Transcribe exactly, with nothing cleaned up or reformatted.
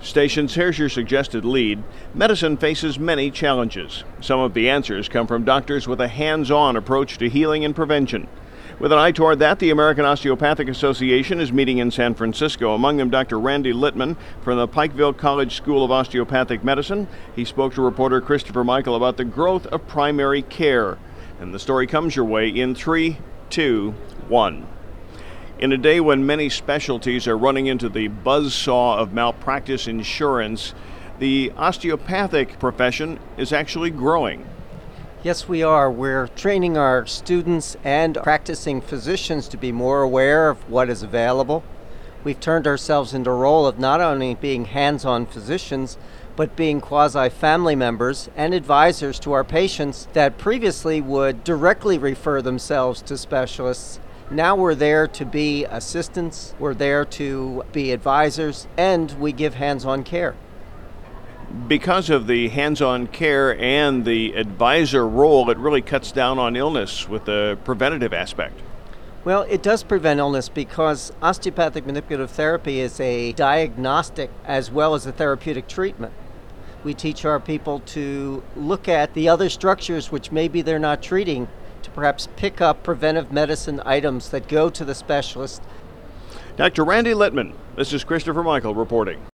Stations, here's your suggested lead. Medicine faces many challenges. Some of the answers come from doctors with a hands-on approach to healing and prevention. With an eye toward that, the American Osteopathic Association is meeting in San Francisco. Among them, Doctor Randy Littman from the Pikeville College School of Osteopathic Medicine. He spoke to reporter Christopher Michael about the growth of primary care. And the story comes your way in three, two, one. In a day when many specialties are running into the buzzsaw of malpractice insurance, the osteopathic profession is actually growing. Yes, we are. We're training our students and practicing physicians to be more aware of what is available. We've turned ourselves into a role of not only being hands-on physicians, but being quasi-family members and advisors to our patients that previously would directly refer themselves to specialists. Now we're there to be assistants, we're there to be advisors, and we give hands-on care. Because of the hands-on care and the advisor role, it really cuts down on illness with the preventative aspect. Well, it does prevent illness because osteopathic manipulative therapy is a diagnostic as well as a therapeutic treatment. We teach our people to look at the other structures which maybe they're not treating, to perhaps pick up preventive medicine items that go to the specialist. Doctor Randy Littman, this is Christopher Michael reporting.